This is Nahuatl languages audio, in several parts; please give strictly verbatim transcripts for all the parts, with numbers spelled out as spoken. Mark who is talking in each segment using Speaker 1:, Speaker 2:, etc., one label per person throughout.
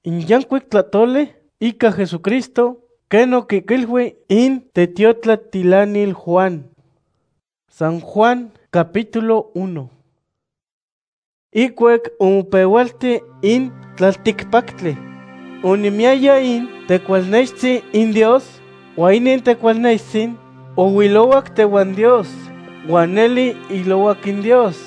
Speaker 1: In yankuik tlatole ika Jesucristo keno kikilhui in tetiotlatilánil Juan. San Juan capítulo uno. Ikuek umupewalti in tlaltikpaktli. Unimiaya in tecualnextzi in Dios, wa inin tecualnextzin ohuilowak tewan Dios, waneli ilowak in Dios.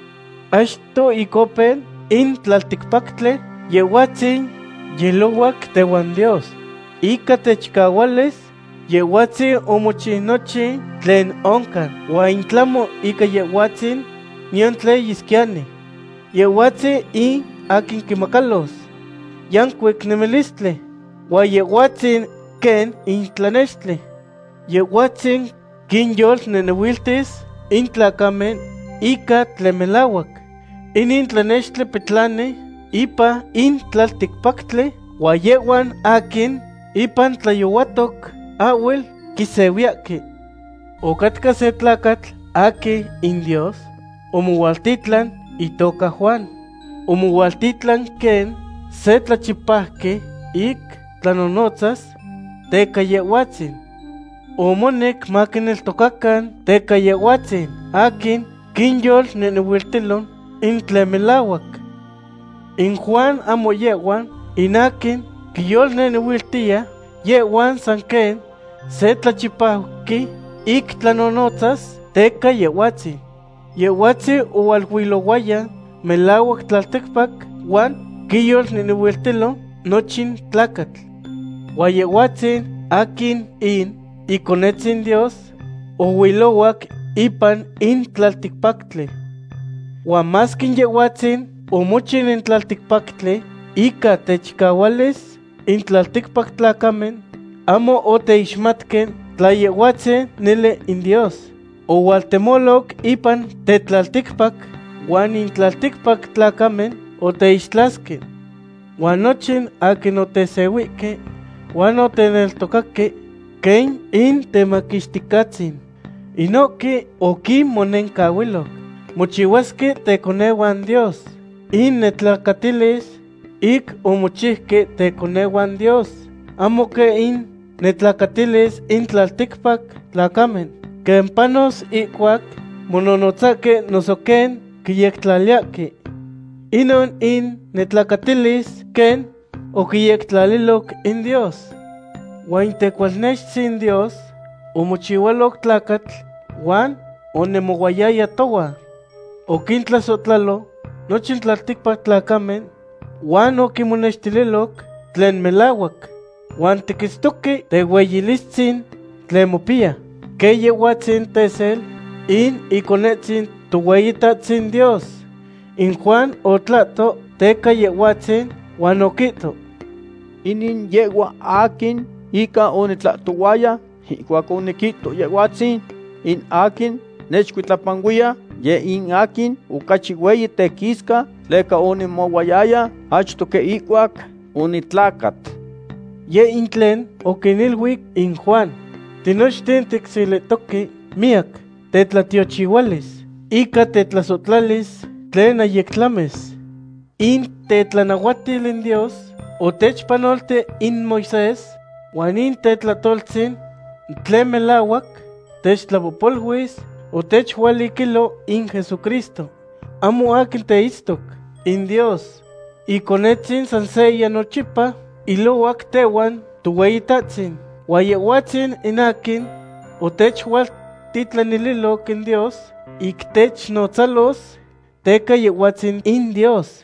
Speaker 1: Ashto ikopen in tlaltikpaktli yehuatzin yelowak tewan Dios. Ika techkawales yehuatzin omochi nochi tlen onkan, wa intlamo ika yehuatzin nion tlen yiskiani. Yehuatzin in akin kimakalos yankuik nemilistli, wa yehuatzin ken intlanextli. Yehuatzin kinyol nenewiltis intlakamen ika tlemelawak. In intlanextli pitlani ipa in tlaltikpaktli, wa yehuan akin ipan tlayowatok awel kisewiaki. Okatka se tlakatl aki in Dios, omuwaltitlan itoka Juan. Omuwaltitlan ken se tlachipahki ik tlanonotzas teka yehuatzin. Omonek makineltokakan teka yehuatzin akin kinyol nenewiltilon in tlemelawak. In Juan amo yehuan in akin kiyol nenewiltia yehuan san ken se tlachipahki ik tlanonotzas teka yehuatzin. Yehuatzin owalhuilowaya melawak tlaltekpak wan kiyol nenewiltilo nochin tlakatl. Wa yehuatzin akin in ikonetzin Dios ohuilowak ipan in tlaltikpaktli. Wa maskin yehuatzin omochin in tlaltikpaktli ika techkawales in tlaltikpak tlakamen amo oteixmatken tla yehuatzin nele in Dios. Owaltemolok ipan tetlaltikpak wan in tlaltikpak tlakamen oteixtlasken. Wan nochin akin otesewike wan oteneltokake ken in temakixtikatzin. Inoki okin monenkawilok mochiwaske tekonewan Dios. In netlakatilis ik omochihke tekonewan Dios. Amo ke in netlakatilis in tlaltikpak tlakamen. Ken panos ikuak mononotzake noso ken kiyektlaliaki. Inon in netlakatilis ken okiyektlaliloc in Dios. Wan tecualnextzin Dios omochiwalok tlakatl wan onemowayaya towa. Okintlasotlalo nochin tlaltikpak tlakamen wan okimonextililok tlen melawak. Wan tikitztoki tehueyilistzin tlen mopia. Ke yehuatzin tesel in ikonetzin toweyitatzin Dios. In Juan otlato teka yehuatzin wan okito:
Speaker 2: Inin yehua akin ika onitlatowaya ikuak onikito yehuatzin, in akin nechkuitlapanguia ye in akin okachi weyi tekiska tleka onimowayaya achto ke ikuak onitlakat.
Speaker 1: Ye in tlen okinilhuik in Juan: Tinochtin tiksilitoki miak tetlatiochiwalis ika tetlasotlalis tlen ayektlames. In tetlanauatil in Dios otechpanolte in Moisés, wan in tetlatoltzin tlen melawak techtlapopolhuis otechhualikilo in Jesucristo. Amo akin teistok in Dios. Ikonetzin san seya nochipa ilowak tewan tuweyitatzin. Wa yehuatzin in akin otechhualtitlanililok in Dios ik technotzalos teka yehuatzin in Dios.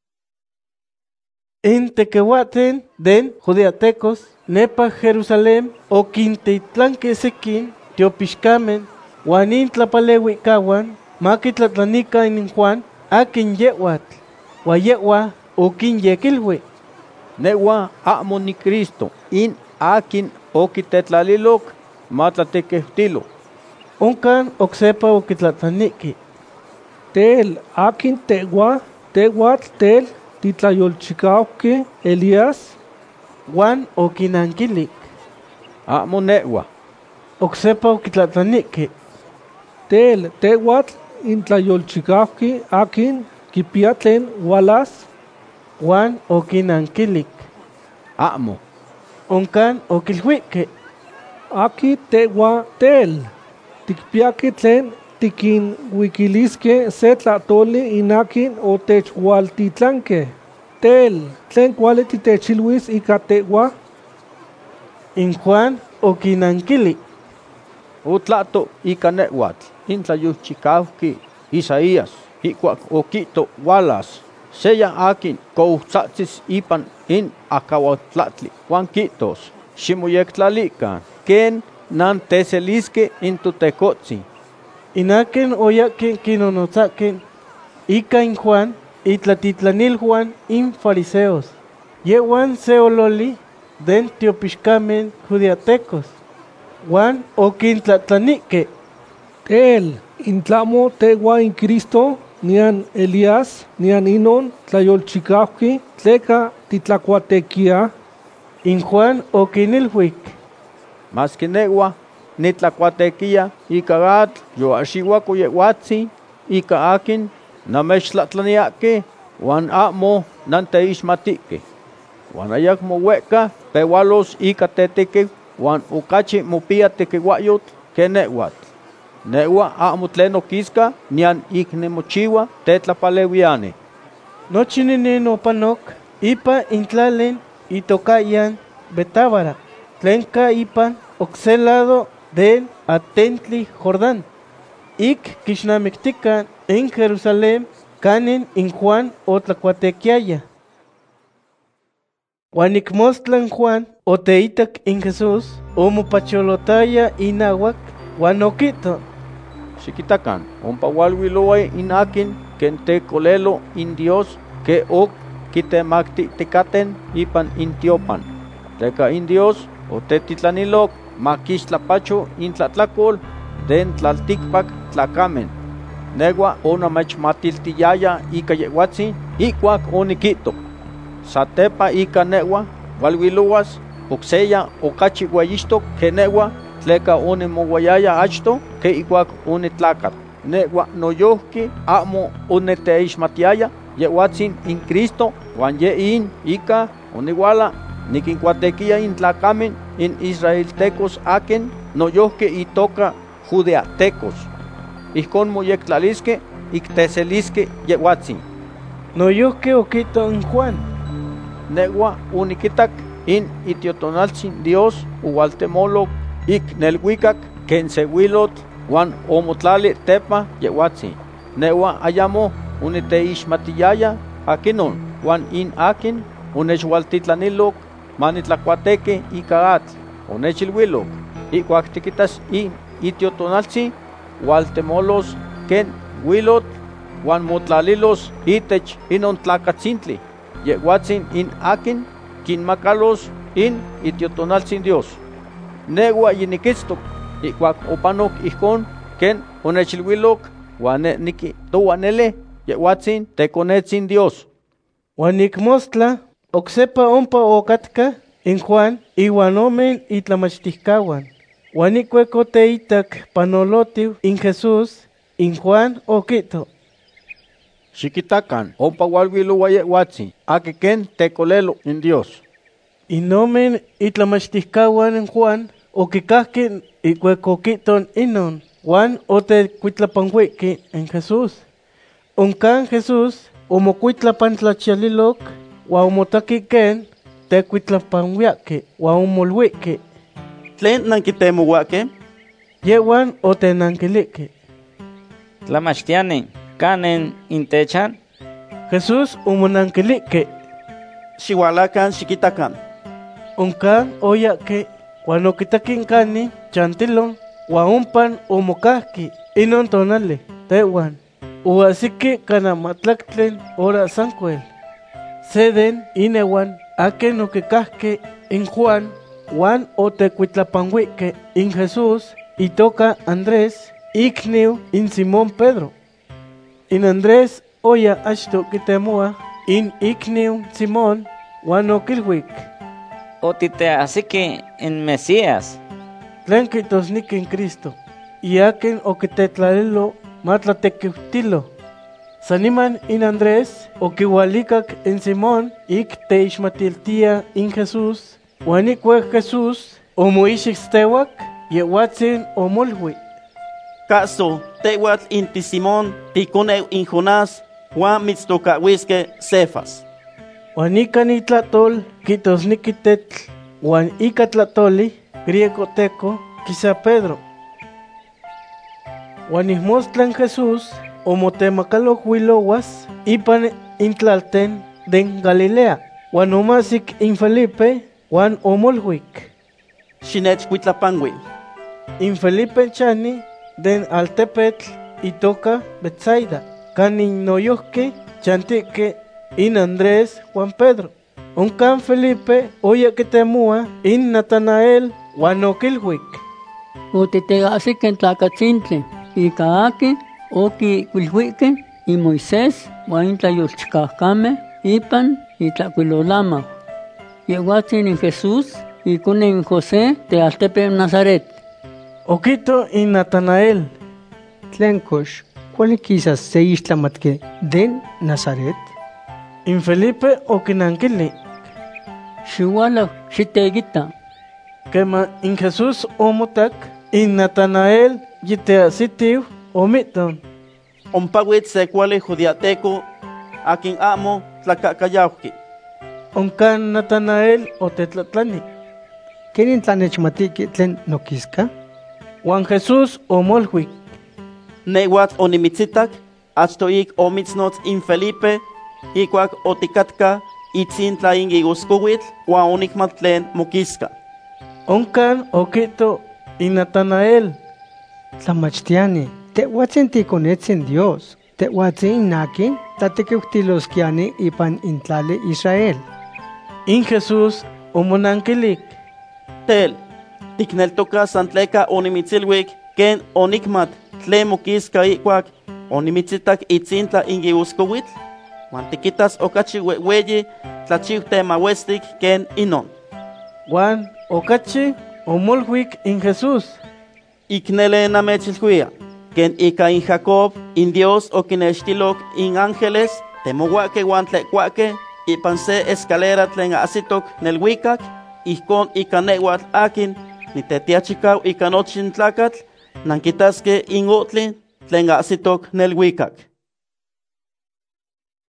Speaker 1: In tekehuaten den judeatecos nepa Jerusalén okintitlanke sekin tiopixkamen wan in tlapaleuikawan makitlatlanika in Juan akin yehuatl. Wa yehua okinyekilhui:
Speaker 2: Newa amo ni Cristo, in akin okitetlalilok matlatekehtilo.
Speaker 1: Onkan oksepa okitlatlaniki:
Speaker 3: Tel akin tewa tehuatl tel titlayolchikauke Elías.
Speaker 1: Juan okinankilik:
Speaker 2: Amo newa.
Speaker 1: Oksepa okitlatlaniki:
Speaker 3: Tel tehuatl intlayolchikauke akin kipia tlen walas.
Speaker 1: Juan okinankilik:
Speaker 2: amo.
Speaker 1: Oncan okilhuique.
Speaker 3: Aki tegua tel. Tikpiaki tlen tikin wikiliske se tlatoli inakin o techwaltitlanke. Tel, tlen kuali titechilwis ika tegua.
Speaker 1: In Juan okinankili.
Speaker 2: Utlato ika nehuatl, intlayuchikauki Isaías, ikuak okito walas, seya akin koutzatsis ipan in akawatlatli, Juan kitos, ximoyektlalikan, ken nanteseliske intutecotzi.
Speaker 1: Inaken oyaken kinonotzaken, ika in Juan, itlatitlanil Juan in fariseos. Yehuan seololi den tiopixcamen judiatecos. Juan okintlatlanique.
Speaker 3: Tel, intlamo tegua in Cristo, nian Elías, nian inon, tlayolchikauki, tleka titlacuatequia.
Speaker 1: In Juan okinilhuic.
Speaker 2: Mas que negua, nitlacuatequia, ika atl, yoaxihuaco yehuatzi, ika akin, namechtlatlaniake, wan amo nanteixmatike. Wan ayakmo hueca, pewalos ika teteke, wan ukachi mopia tekehuayot, ke nehuatl. Neua amo tlen okiska, nian iknemochiwa tetlapalewiani.
Speaker 1: Nochi ninin opanok, ipa intlalen itokayan Betábara, tlenka ipan oxelado del atentli Jordán. Ik kishnamiktikan en Jerusalén, kanin in Juan otlacuatequiaya. Juan ikmostlan Juan oteitak in Jesús, omopacholotaya inawak, Juan okito.
Speaker 2: Xiquitacan, ompa walwiloe in akin, ken tekolelo in Dios, ke ok kitemakticaten ipan in tiopan. Teka in Dios, o tetitlanilok, makixtlapacho in tlatlacol, den tlaltikpak tlacamen. Negua onamechmatiltiyaya ika yehuatzi, ikuak onikito. Satepa ika negua, walwiloas, okseya okachi guayistok, ke negua, tleka onimowayaya achto, ke ikuak onitlakat. Negua noyohki amo oneteixmatiaya, yehuatzin in Cristo, wan ye in ika oniwala, nikincuatequia in tlacamen in israeltecos aken, noyohke itoka judeatecos. Ijkon moyektlaliske, ikteseliske yehuatzin.
Speaker 1: Noyohke okito in Juan.
Speaker 2: Negua unikitak in itiotonaltzin Dios ualtemolok ik nelhuicac ken sewilot wan omotlali tepa yehuatzin. Negua ayamo uniteixmatiyaya akinon wan in akin unechwaltitlanilok manitlacuateque ika atl onechilwilok ikuak tikitas in itiotonaltzin waltemolos ken wilot wan motlalilos itech inon tlacatzintli yehuatzin in akin kinmakalos in itiotonaltzin Dios. Negua yinikitztok ikuak opanok ijkon ken onechilwilok wan ne niki towanele yehuatzin tekonetzin Dios.
Speaker 1: Wan ikmostla oksepa ompa okatka in Juan iwan omen itlamachticawan. Wan ikuek oteitak panolotiu in Jesús in Juan okito.
Speaker 2: Xiquitacan, ompa walwiloa yehuatzin, aki ken tekolelo in Dios.
Speaker 1: In omen itlamachticawan in Juan okikahki ikuek okiton inon, Juan otecuitlapanhuiqui in Jesús. Oncan Jesús omocuitlapantlachialilok, wan omotaki ken tecuitlapanhuiaki, wan omolhuiqui.
Speaker 4: ¿Tlen nankitemohuaque?
Speaker 1: Yehuan otenankiliqui.
Speaker 5: Tlamachtiani, kanen intechan?
Speaker 1: Jesús omonankiliqui.
Speaker 4: Xihualacan xiquitacan.
Speaker 1: Oncan oyaki, wan okitaki kani chantilon, wan ompan omokahki inon tonali, tehuan. Uasiki kanamatlactlen ora sancuel. Seden inewan aken okikahki in Juan, wan otecuitlapanhuique in Jesús, itoka Andrés, ikniu in Simón Pedro. In Andrés oya achto kitemoa in ikniu Simón, wan okilhuic.
Speaker 5: Otiteasiki in Mesías.
Speaker 1: Tlen kitosniki in Cristo, y aken okitetlalilo matlatequiutilo. Saniman in Andrés okiwalikak en Simón ik teixmatiltia in Jesús, wanikwe Jesús omoixixtewak yehuatzin omolhui.
Speaker 4: Caso, tehuatl inti Simón, ticoneu in Jonás, Juan mitztocahuisque Cefas.
Speaker 1: Wanikan itlatol kitosnikitetl, wan ikatlatoli griego teco quizá Pedro. Wanihmostlan Jesús omotemacalohuilowas ipan intlalten den Galilea, wan omasik in Felipe, wan omolhuik.
Speaker 4: Xinech huitlapanguil.
Speaker 1: In Felipe chani den altepetl itoka Betsaida, canin noyohke chantique in Andrés Juan Pedro. Oncan Felipe oya que temua in Natanael wan okilhuik.
Speaker 6: Otetegasik tlacatzintle, y caaqui, oki quilhuique, y Moisés, wan tlayolchicahcame, ipan, y tlacuilolama. Yehuatzin in Jesús, y cune in José, te altepe Nazaret.
Speaker 1: Okito in Natanael.
Speaker 7: Tlenkosh, ¿cuál quizás se islamatke den Nazaret?
Speaker 1: In Felipe okinankili.
Speaker 6: Xiwala, xiteguita.
Speaker 1: Kema in Jesús omotak, in Natanael yiteasitiu omiton.
Speaker 4: Ompawit se cuale judiateco, a quien amo tlacacayauqui.
Speaker 1: Oncan Natanael otetlatlani.
Speaker 7: ¿Quién tlanechmatiki tlen nokiska?
Speaker 1: Juan Jesús omolhuik.
Speaker 4: Newat onimitzitak, achtoik omitsnots in Felipe, ikuak otikatka, itzintla ingi uskuwitl, wa onikmat tlen mokiska.
Speaker 1: Oncan okito in Natanael.
Speaker 7: Tlamachtiani, tehuatzin tikonetzin Dios, tehuatzin nakin, tatekeutiloskiani ipan intlale Israel.
Speaker 1: In Jesús omonankilik.
Speaker 4: Tel, tikneltoka santleca onimitzilwik, ken onikmat tlen mokiska ikuak, onimitzitak itzintla ingi uskowitl, wan tikitas okachi weweyi tlachiutemawestik ken inon.
Speaker 1: Juan okachi omolhuik in Jesús.
Speaker 4: Iknele namechilhuia, ken ika in Jacob, in Dios okinextilok in ángeles, temohuake wan tlecuake, ipan se escalera tlen asitok nel wikak, ihkon ika newatl akin, nitetiachikau ika nochin tlakatl, nankitaske in otlin tlen asitok nel wikak.